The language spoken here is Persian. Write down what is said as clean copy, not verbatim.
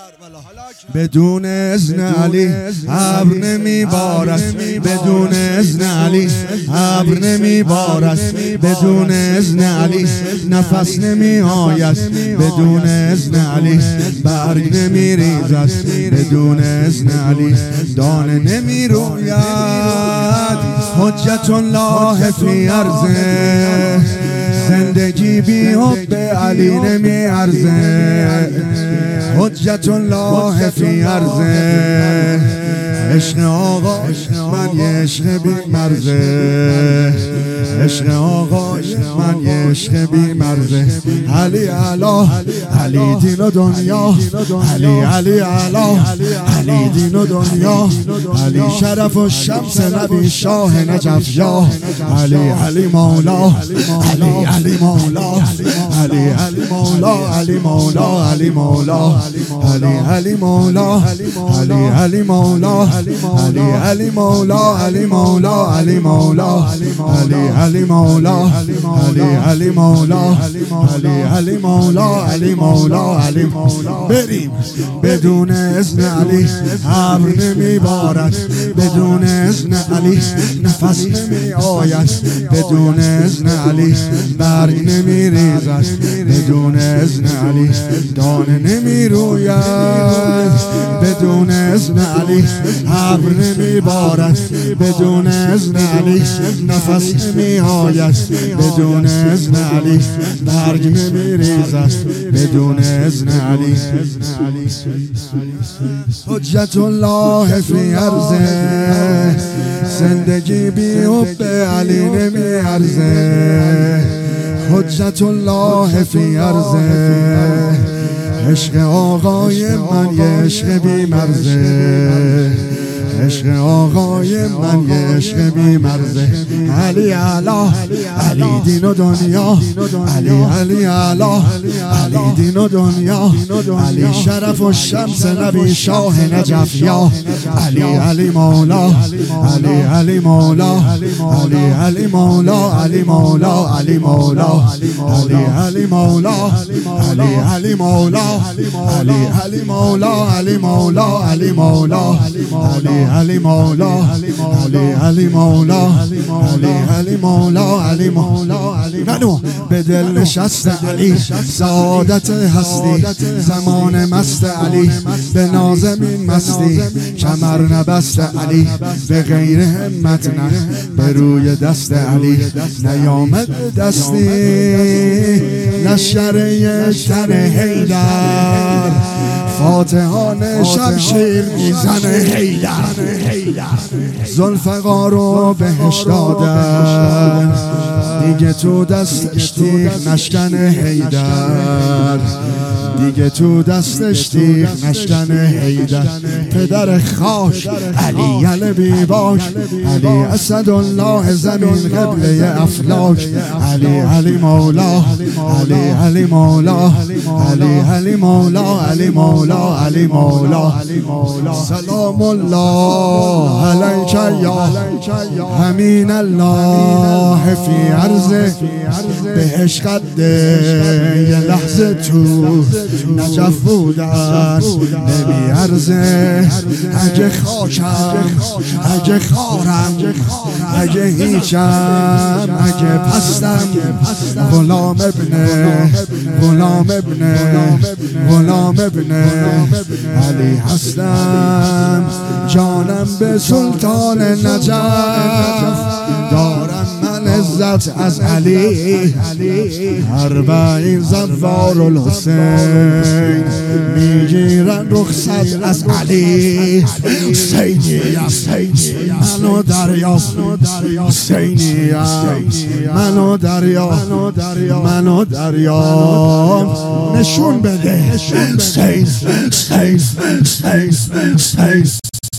بدون اذن علی ابر نمیبارد، بدون اذن علی ابر نمیبارد، بدون اذن علی نفس نمی آید، بدون اذن علی برگ نمیریزد، بدون اذن علی دانه نمی روید. حجت الله فی ارضه، زندگی بی حب علی نمی ارزه. حجت الله فی ارضه، عشق آقا من یه عشق بی مرزه، عشق آقا من یه عشق بی مرزه. علی علا علی دین و دنیا، علی علی علا علی دین و دنیا، علی شرف و شمس نبی شاه نجف یا علی علی مولا، علی علی مولا، علی علی مولا، علی مولا، علی مولا، علی علی مولا، علی علی مولا، علی علی مولا، علی مولا، علی مولا، علی علی مولا، علی علی مولا، علی علی مولا، علی مولا، علی مولا. بریم. بدون اذن علی ابر نمیبارد، بدون اذن علی نفس نمی آید، بدون اذن علی برگ نمی ریزد، بدون اذن علی دانه نمی روید، بدون اذن علی ابر نمیبارد، بدون اذن علی نفس نمی آید، بدون اذن علی برگ نمی ریزد، بدون اذن علی. حجت الله فی ارضه، زندگی بی حب علی نمی ارزه. حجت الله فی ارضه، عشق آقای من یه عشق بی مرزه، عشق آقای من یه عشق بی مرزه. علی علا علی دین و دنیا، علی علی علا علی دین و دنیا، علی شرف و شمس نبی شاه نجف یا علی علی مولا، علی علی مولا، علی علی مولا، علی مولا، علی مولا، علی علی مولا، علی علی مولا، علی علی مولا، علی مولا، علی مولا، علی علی مولا، علی علی مولا، علی علی مولا، علی مولا، علی منو به دل نشست علی، سعادت هستی زمان مست علی، به نازمین مستی کمر نبست علی، به غیر همت نه به روی دست علی نیامد دستی، لشکر یک تن حیدر فاتحان شمشیر میزن حیدر، ذوالفقار رو بهش دادن دیگه تو دستش تیغ نشکن حیدر، دیگه تو دستش تیغ نشکن حیدر. پدر خاک علی علوی باک، علی اسدالله زمین قبله افلاک، علی علی مولا، علی علی مولا، علی علی مولا، علی مولا، علی مولا. سلام الله علیک یا امین الله فی ارضه، بهش قده یه لحظه تو نجف بودن نمی ارزه. اگه خاکم، اگه خارم، اگه هیچم، اگه پستم، غلام ابن، غلام ابن، غلام ابن علی هستم. جانم به سلطان نجف دارم من عزت از علی، 40 زوار الحسین میگیرن رخصت از علی. حسینیم منو دریا، حسینیم منو دریا، منو دریا نشون بده. حسین حسین حسین حسین